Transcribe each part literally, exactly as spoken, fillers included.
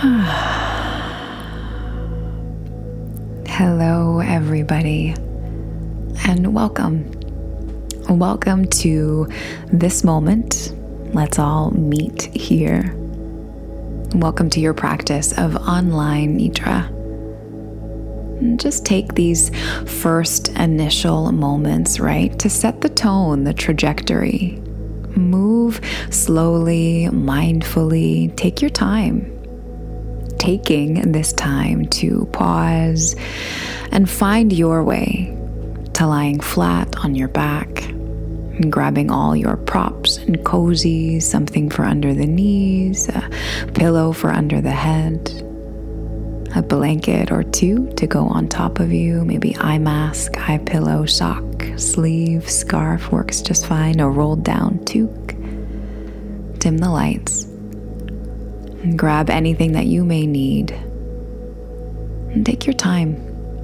Hello, everybody, and welcome. Welcome to this moment. Let's all meet here. Welcome to your practice of online Nidra. Just take these first initial moments, right, to set the tone, the trajectory. Move slowly, mindfully. Take your time. Taking this time to pause and find your way to lying flat on your back and grabbing all your props and cozies, something for under the knees, a pillow for under the head, a blanket or two to go on top of you, maybe eye mask, eye pillow, sock, sleeve, scarf works just fine, a rolled down toque. Dim the lights. And grab anything that you may need. And take your time.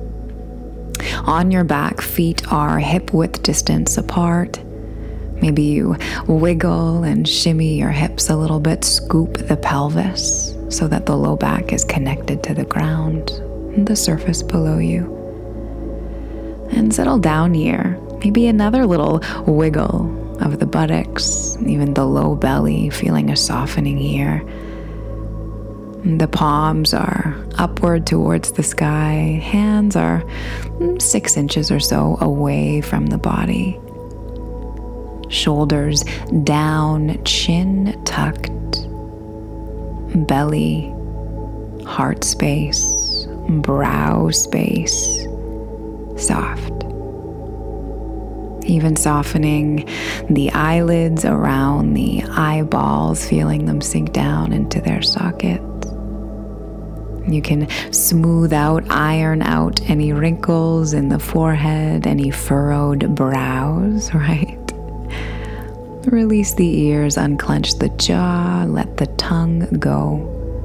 On your back, feet are hip width distance apart. Maybe you wiggle and shimmy your hips a little bit, scoop the pelvis so that the low back is connected to the ground and the surface below you. And settle down here. Maybe another little wiggle of the buttocks, even the low belly, feeling a softening here. The palms are upward towards the sky. Hands are six inches or so away from the body. Shoulders down, chin tucked. Belly, heart space, brow space, soft. Even softening the eyelids around the eyeballs, feeling them sink down into their socket. You can smooth out, iron out any wrinkles in the forehead, any furrowed brows, right? Release the ears, unclench the jaw, let the tongue go.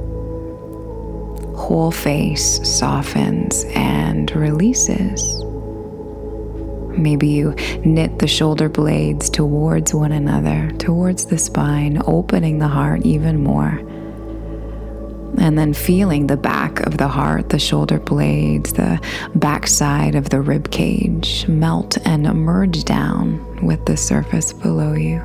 Whole face softens and releases. Maybe you knit the shoulder blades towards one another, towards the spine, opening the heart even more. And then feeling the back of the heart, the shoulder blades, the backside of the rib cage melt and emerge down with the surface below you.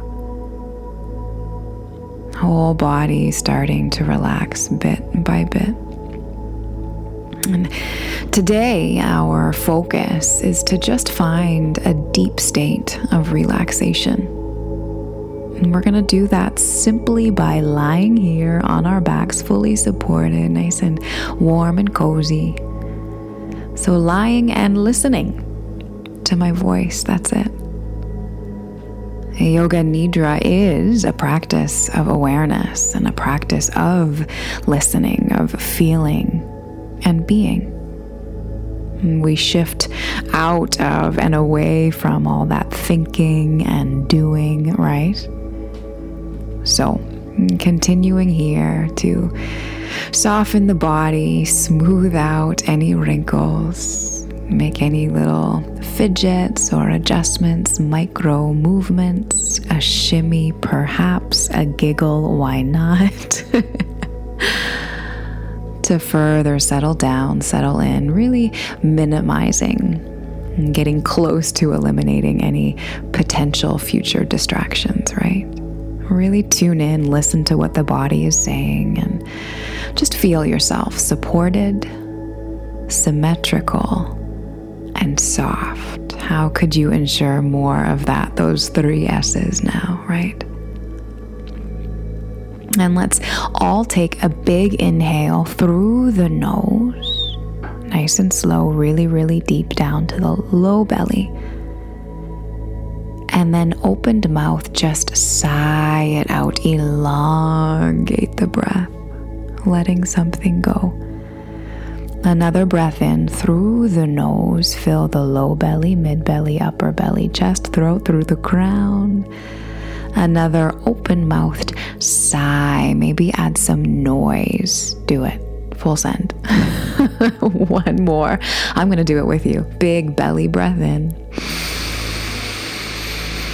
Whole body starting to relax bit by bit. And today, our focus is to just find a deep state of relaxation. And we're going to do that simply by lying here on our backs, fully supported, nice and warm and cozy. So lying and listening to my voice, that's it. Yoga Nidra is a practice of awareness and a practice of listening, of feeling and being. We shift out of and away from all that thinking and doing, right? So, continuing here to soften the body, smooth out any wrinkles, make any little fidgets or adjustments, micro movements, a shimmy perhaps, a giggle, why not? To further settle down, settle in, really minimizing and getting close to eliminating any potential future distractions, right? Really tune in, listen to what the body is saying, and just feel yourself supported, symmetrical, and soft. How could you ensure more of that? Those three S's now, right? And let's all take a big inhale through the nose, nice and slow, really, really deep down to the low belly. And then opened mouth, just sigh it out, elongate the breath, letting something go. Another breath in through the nose, fill the low belly, mid belly, upper belly, chest, throat, through the crown. Another open-mouthed sigh, maybe add some noise. Do it. Full send. One more. I'm going to do it with you. Big belly breath in.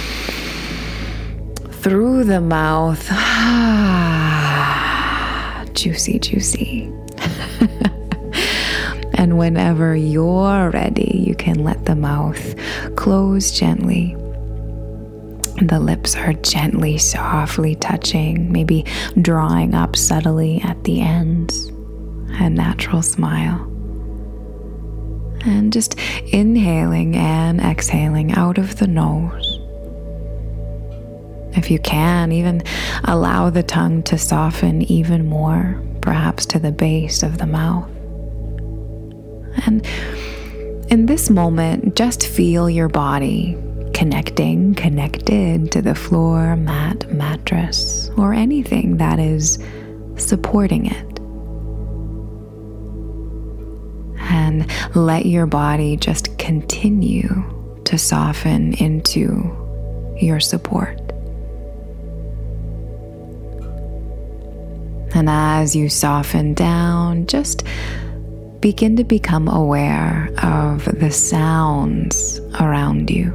Through the mouth. juicy, juicy. And whenever you're ready, you can let the mouth close gently. The lips are gently, softly touching, maybe drawing up subtly at the ends. A natural smile. And just inhaling and exhaling out of the nose. If you can, even allow the tongue to soften even more, perhaps to the base of the mouth. And in this moment, just feel your body connecting, connected to the floor, mat, mattress, or anything that is supporting it. And let your body just continue to soften into your support. And as you soften down, just begin to become aware of the sounds around you,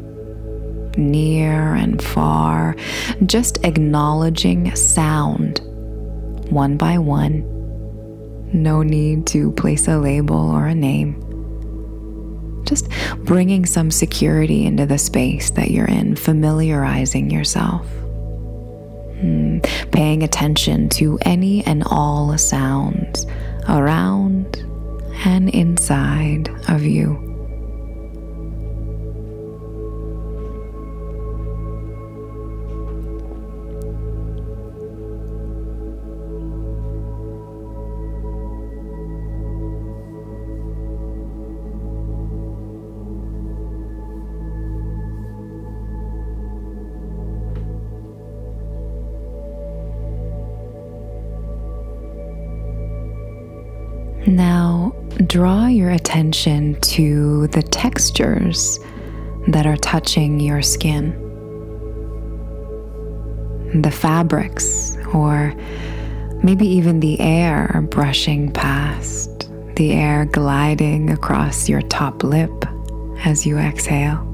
near and far, just acknowledging sound one by one. No need to place a label or a name. Just bringing some security into the space that you're in, familiarizing yourself. Mm, paying attention to any and all sounds around and inside of you. Now, draw your attention to the textures that are touching your skin. The fabrics, or maybe even the air brushing past, the air gliding across your top lip as you exhale.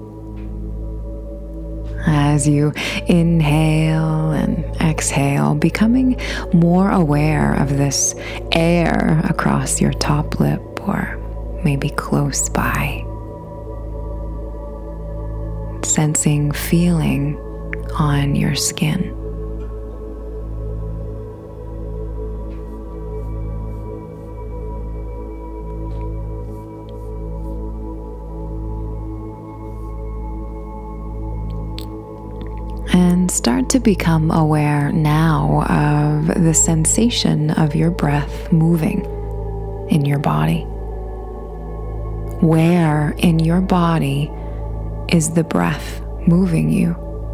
As you inhale and exhale, becoming more aware of this air across your top lip or maybe close by. Sensing feeling on your skin. And start to become aware now of the sensation of your breath moving in your body. Where in your body is the breath moving you?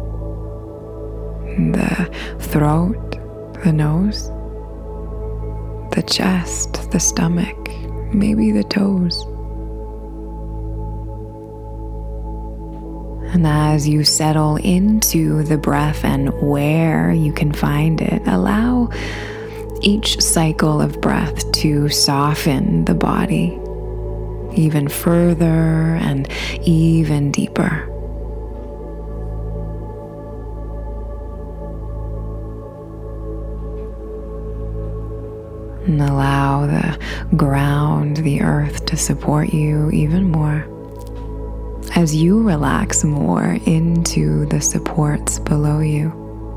The throat, the nose, the chest, the stomach, maybe the toes. And as you settle into the breath and where you can find it, allow each cycle of breath to soften the body even further and even deeper. And allow the ground, the earth, to support you even more as you relax more into the supports below you.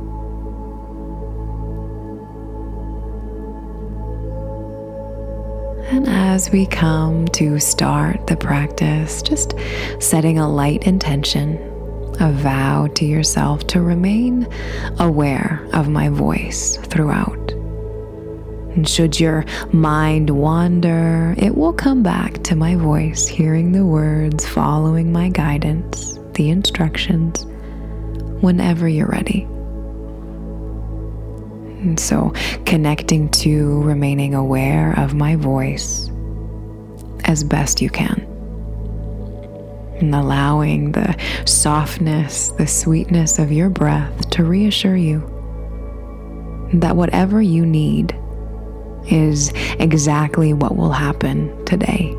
And as we come to start the practice, just setting a light intention, a vow to yourself to remain aware of my voice throughout. And should your mind wander, it will come back to my voice, hearing the words, following my guidance, the instructions, whenever you're ready. And so connecting to remaining aware of my voice as best you can. And allowing the softness, the sweetness of your breath to reassure you that whatever you need is exactly what will happen today.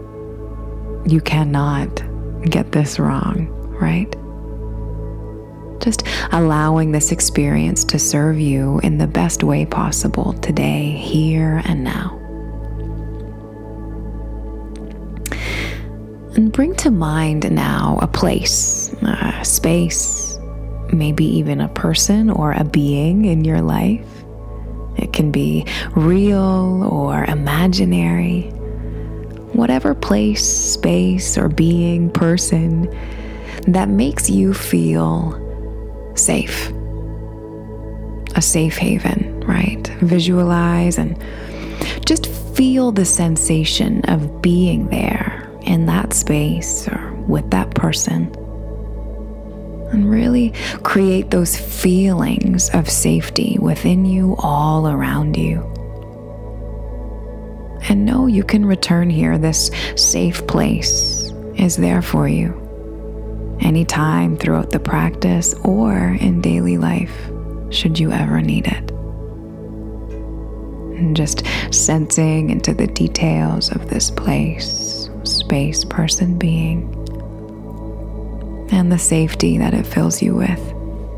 You cannot get this wrong, right? Just allowing this experience to serve you in the best way possible today, here and now. And bring to mind now a place, a space, maybe even a person or a being in your life. It can be real or imaginary. Whatever place, space, or being, person that makes you feel safe. A safe haven, right? Visualize and just feel the sensation of being there in that space or with that person. And really create those feelings of safety within you, all around you. And know you can return here. This safe place is there for you anytime throughout the practice or in daily life, should you ever need it. And just sensing into the details of this place, space, person, being, and the safety that it fills you with.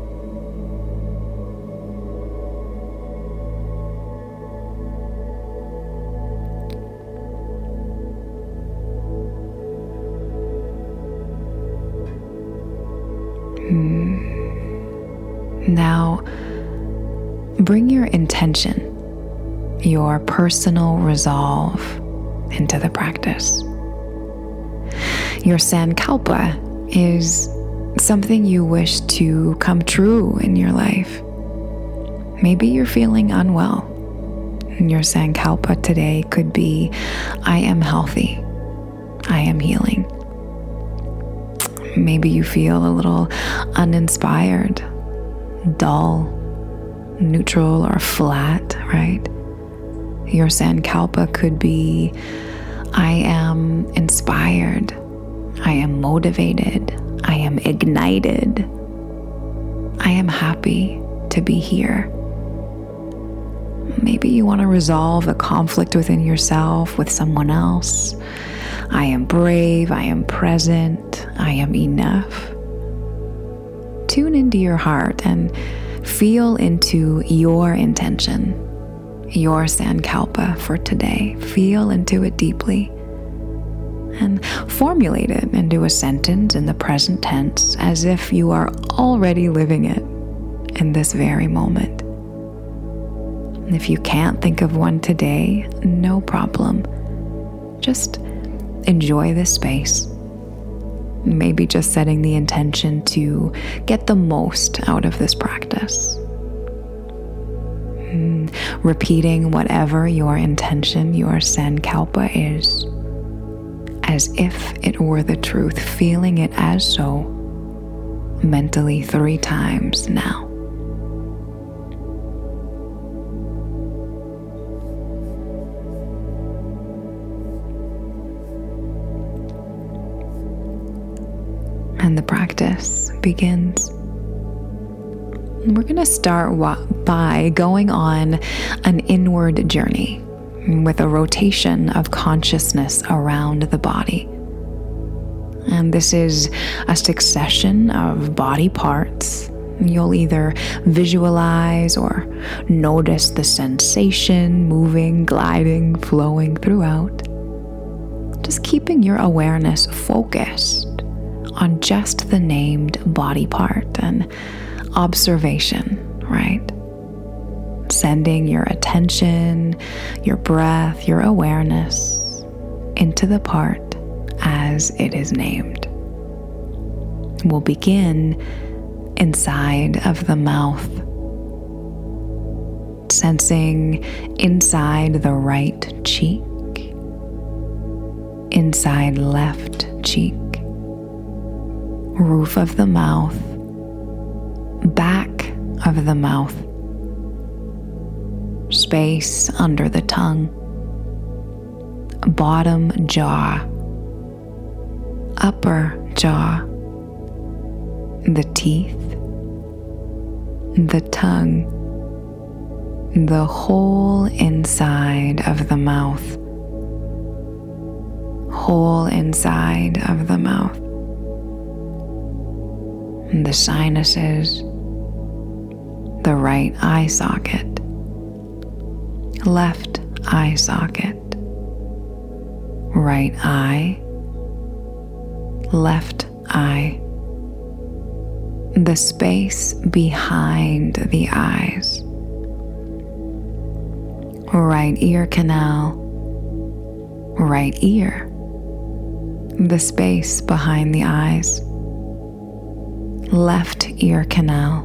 Now, bring your intention, your personal resolve into the practice. Your sankalpa is something you wish to come true in your life. Maybe you're feeling unwell. And your sankalpa today could be, I am healthy. I am healing. Maybe you feel a little uninspired, dull, neutral, or flat, right? Your sankalpa could be, I am inspired. I am motivated. I am ignited. I am happy to be here. Maybe you want to resolve a conflict within yourself with someone else. I am brave. I am present. I am enough. Tune into your heart and feel into your intention, your sankalpa for today. Feel into it deeply and formulate it into a sentence in the present tense as if you are already living it in this very moment. And if you can't think of one today, no problem. Just enjoy this space. Maybe just setting the intention to get the most out of this practice. Mm, repeating whatever your intention, your sankalpa is, as if it were the truth, feeling it as so, mentally three times now. And the practice begins. We're going to start by going on an inward journey with a rotation of consciousness around the body. And this is a succession of body parts. You'll either visualize or notice the sensation moving, gliding, flowing throughout. Just keeping your awareness focused on just the named body part and observation, right? Sending your attention, your breath, your awareness into the part as it is named. We'll begin inside of the mouth, sensing inside the right cheek, inside left cheek, roof of the mouth, back of the mouth, space under the tongue, bottom jaw, upper jaw, the teeth, the tongue, the whole inside of the mouth, whole inside of the mouth. the sinuses, the right eye socket, left eye socket, right eye, left eye, the space behind the eyes, right ear canal, right ear, the space behind the eyes, left ear canal,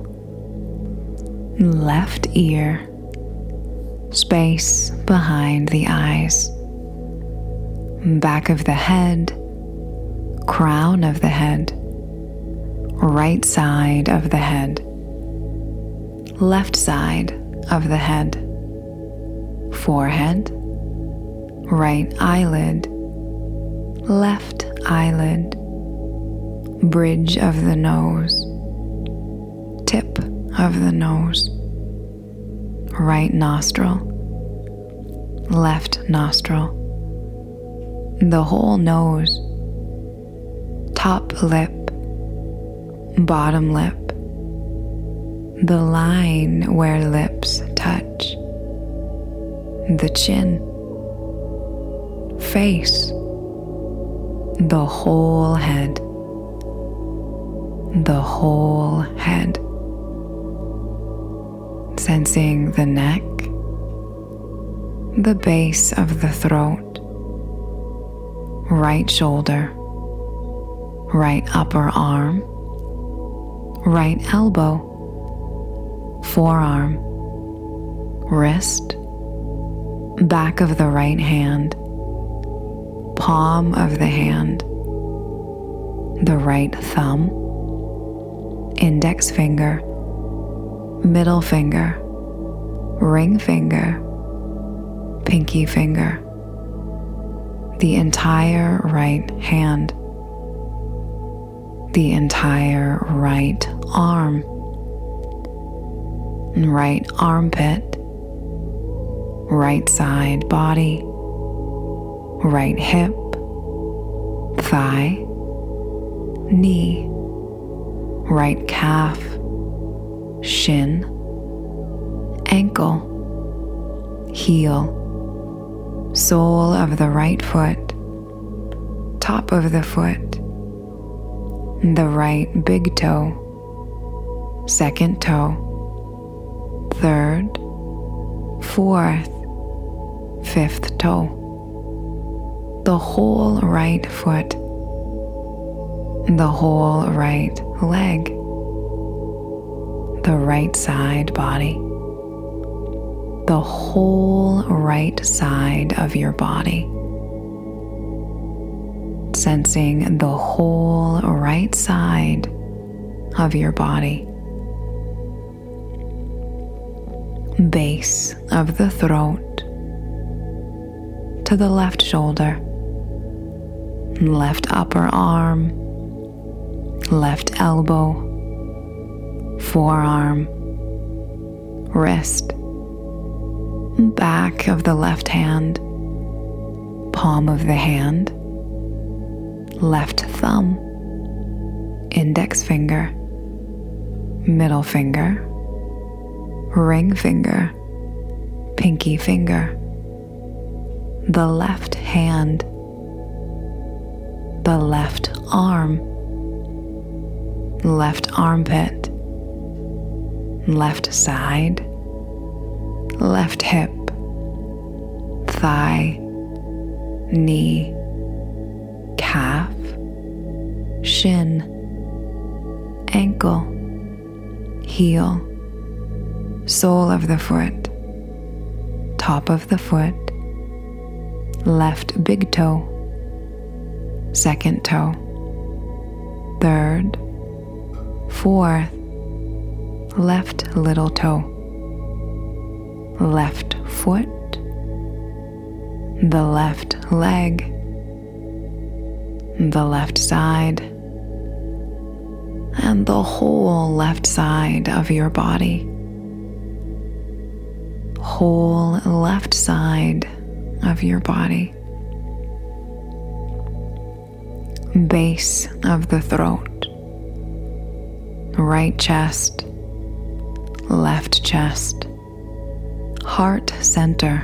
left ear, space behind the eyes, back of the head, crown of the head, right side of the head, left side of the head, forehead, right eyelid, left eyelid, bridge of the nose, tip of the nose, right nostril, left nostril, the whole nose, top lip, bottom lip, the line where lips touch, the chin, face, the whole head, the whole head, sensing the neck, the base of the throat, right shoulder, right upper arm, right elbow, forearm, wrist, back of the right hand, palm of the hand, the right thumb, index finger, middle finger, ring finger, pinky finger, the entire right hand, the entire right arm, right armpit, right side body, right hip, thigh, knee, right calf, shin, ankle, heel, sole of the right foot, top of the foot, the right big toe, second toe, third, fourth, fifth toe, the whole right foot, the whole right leg, the right side body, the whole right side of your body, sensing the whole right side of your body, base of the throat to the left shoulder, left upper arm, left elbow, forearm, wrist, back of the left hand, palm of the hand, left thumb, index finger, middle finger, ring finger, pinky finger, the left hand, the left arm, left armpit, left side, left hip, thigh, knee, calf, shin, ankle, heel, sole of the foot, top of the foot, left big toe, second toe, third, fourth, left little toe, left foot, the left leg, the left side, and the whole left side of your body, whole left side of your body, base of the throat, right chest, left chest, heart center,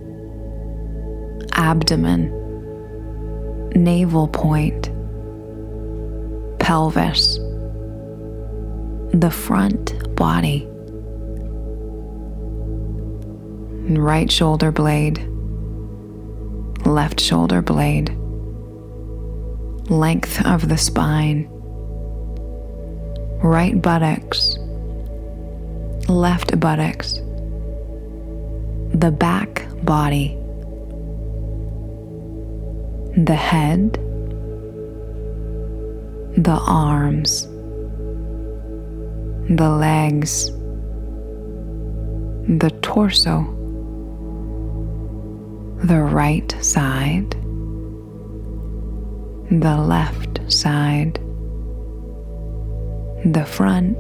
abdomen, navel point, pelvis, the front body, right shoulder blade, left shoulder blade, length of the spine, right buttocks, left buttocks, the back body, the head, the arms, the legs, the torso, the right side, the left side, the front,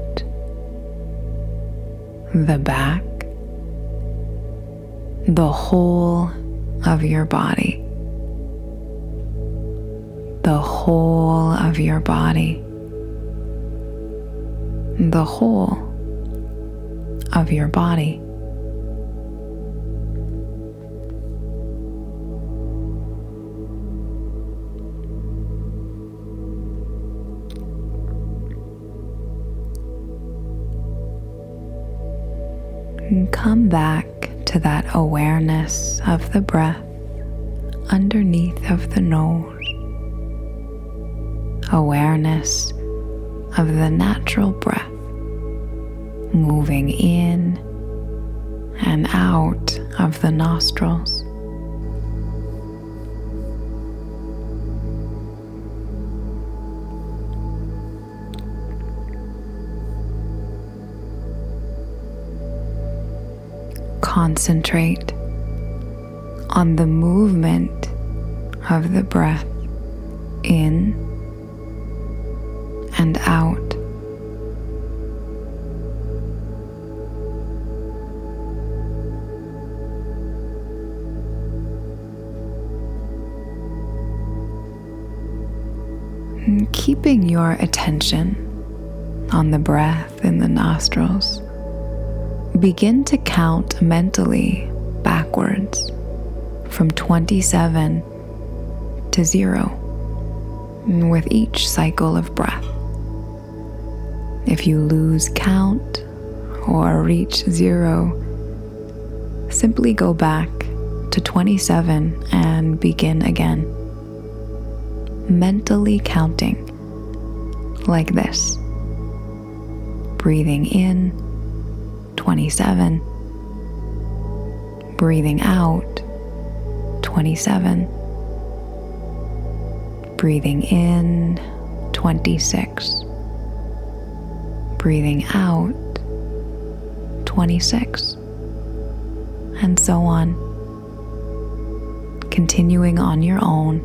the back, the whole of your body, the whole of your body, the whole of your body. And come back to that awareness of the breath underneath of the nose. Awareness of the natural breath moving in and out of the nostrils. Concentrate on the movement of the breath in and out. And keeping your attention on the breath in the nostrils, begin to count mentally backwards from twenty-seven to zero with each cycle of breath. If you lose count or reach zero, simply go back to twenty-seven and begin again, mentally counting like this. Breathing in, twenty-seven. Breathing out, twenty-seven. Breathing in, twenty-six. Breathing out, twenty-six. And so on. Continuing on your own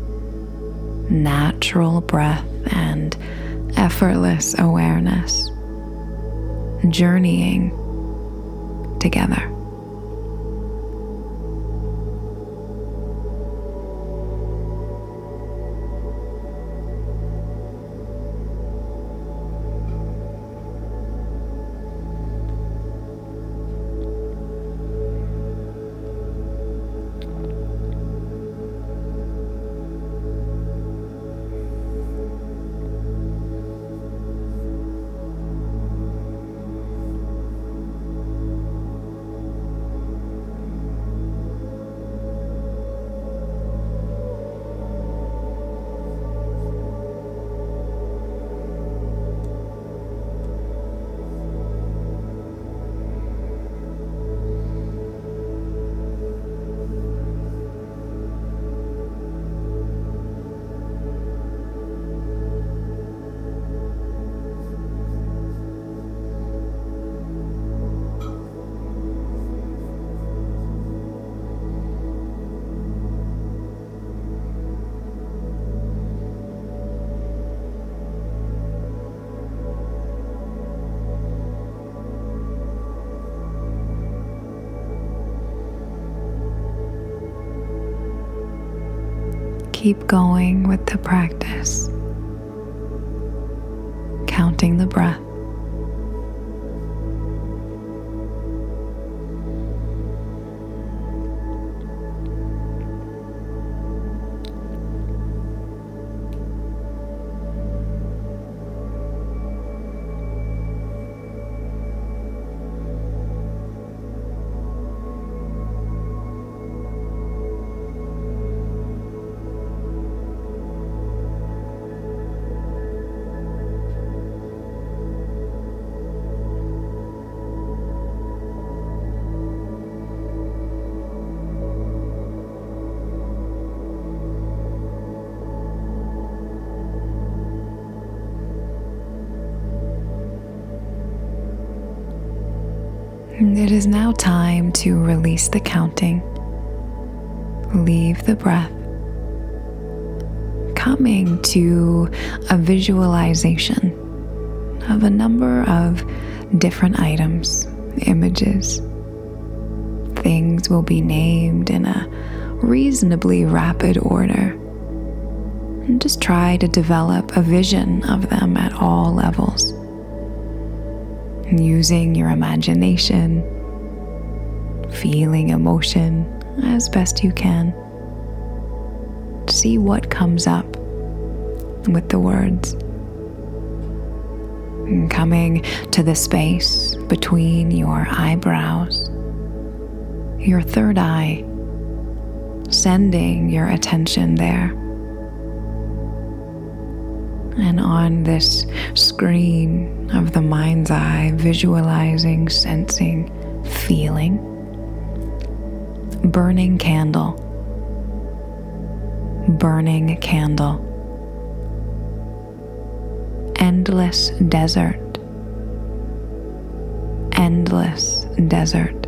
natural breath and effortless awareness, journeying together. Keep going with the practice, counting the breath. It is now time to release the counting. Leave the breath. Coming to a visualization of a number of different items, images. Things will be named in a reasonably rapid order. And just try to develop a vision of them at all levels. Using your imagination, feeling emotion as best you can. See what comes up with the words. And coming to the space between your eyebrows, your third eye, sending your attention there. And on this screen of the mind's eye, visualizing, sensing, feeling, burning candle, burning candle, endless desert, endless desert,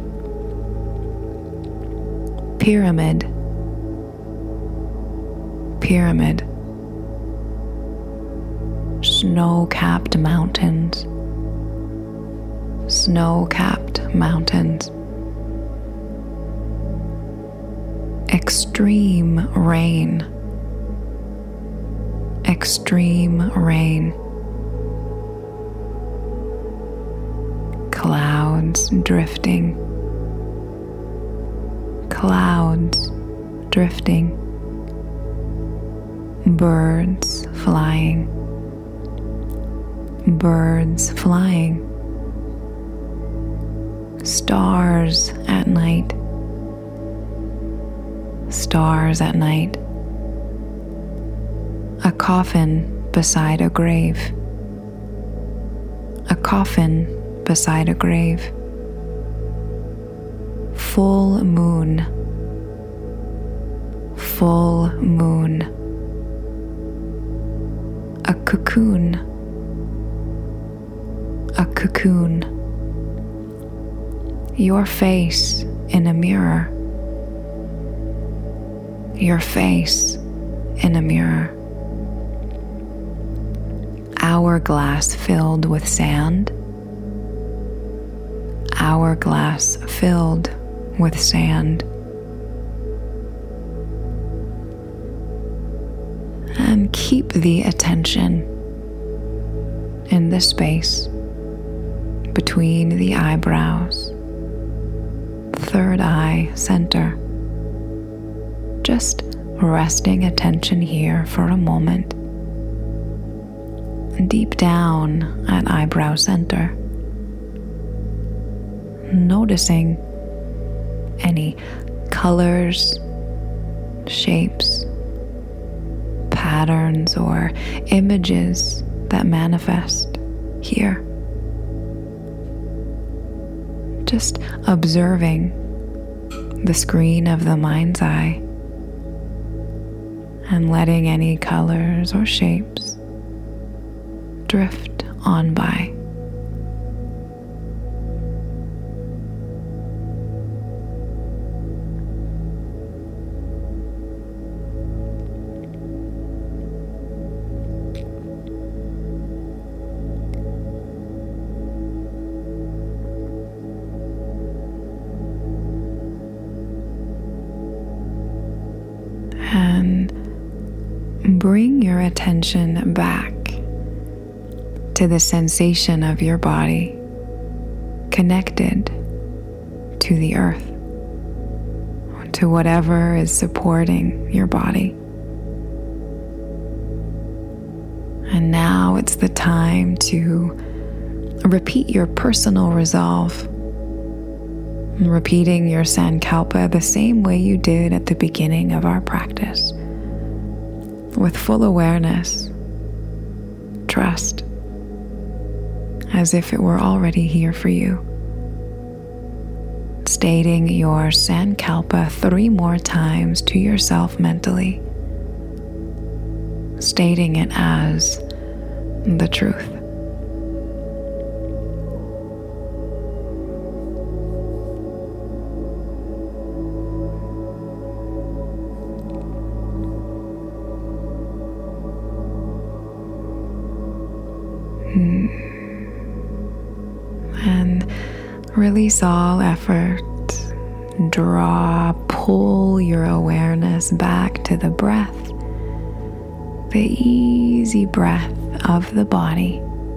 pyramid, pyramid, snow-capped mountains, snow-capped mountains, extreme rain, extreme rain, clouds drifting, clouds drifting, birds flying, birds flying, stars at night, stars at night, a coffin beside a grave, a coffin beside a grave, full moon, full moon, a cocoon, a cocoon, your face in a mirror, your face in a mirror, hourglass filled with sand, hourglass filled with sand, and keep the attention in the space between the eyebrows, third eye center. Just resting attention here for a moment. Deep down at eyebrow center. Noticing any colors, shapes, patterns, or images that manifest here. Just observing the screen of the mind's eye and letting any colors or shapes drift on by. And bring your attention back to the sensation of your body connected to the earth, to whatever is supporting your body. And now it's the time to repeat your personal resolve, repeating your Sankalpa the same way you did at the beginning of our practice, with full awareness, trust, as if it were already here for you. Stating your Sankalpa three more times to yourself mentally, stating it as the truth. Release all effort. Draw, pull your awareness back to the breath, the easy breath of the body.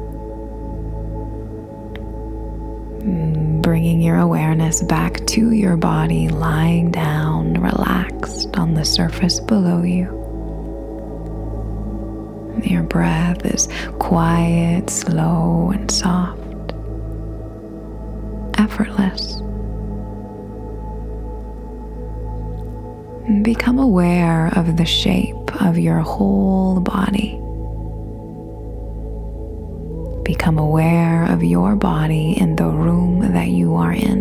Bringing your awareness back to your body, lying down, relaxed on the surface below you. Your breath is quiet, slow, and soft, effortless. Become aware of the shape of your whole body. Become aware of your body in the room that you are in.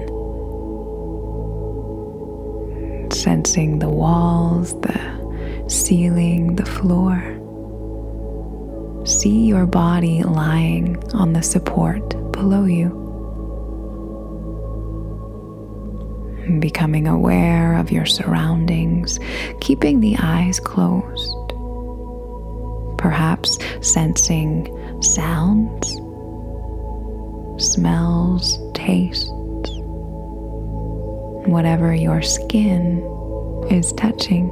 Sensing the walls, the ceiling, the floor. See your body lying on the support below you. Becoming aware of your surroundings, keeping the eyes closed. Perhaps sensing sounds, smells, tastes, whatever your skin is touching.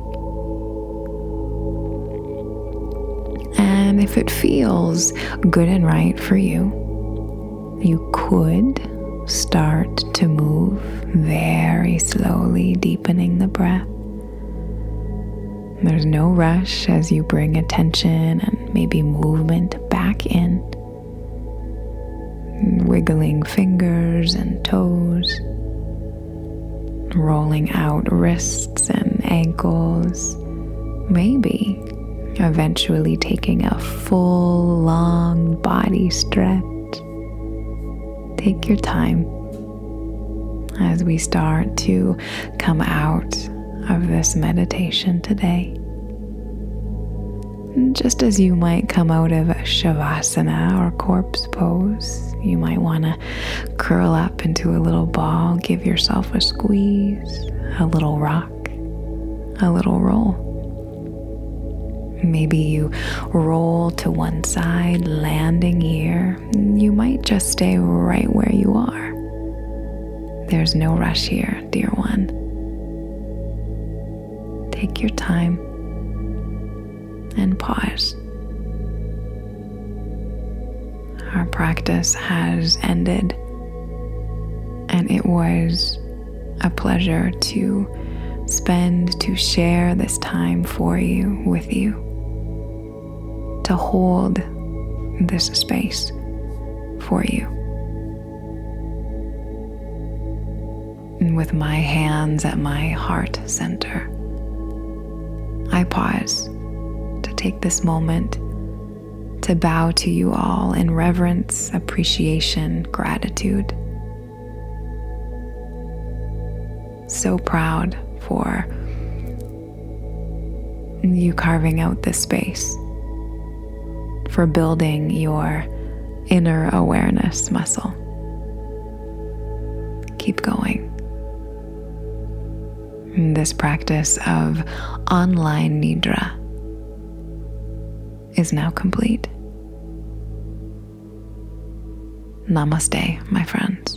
And if it feels good and right for you, you could start to move very slowly, deepening the breath. There's no rush as you bring attention and maybe movement back in. Wiggling fingers and toes, rolling out wrists and ankles, maybe eventually taking a full, long body stretch. Take your time as we start to come out of this meditation today. Just as you might come out of Shavasana or corpse pose, you might want to curl up into a little ball, give yourself a squeeze, a little rock, a little roll. Maybe you roll to one side, landing here. You might just stay right where you are. There's no rush here, dear one. Take your time and pause. Our practice has ended, and it was a pleasure to spend, to share this time for you, with you, to hold this space for you. And with my hands at my heart center, I pause to take this moment to bow to you all in reverence, appreciation, gratitude. So proud for you carving out this space, for building your inner awareness muscle. Keep going. This practice of online Nidra is now complete. Namaste, my friends.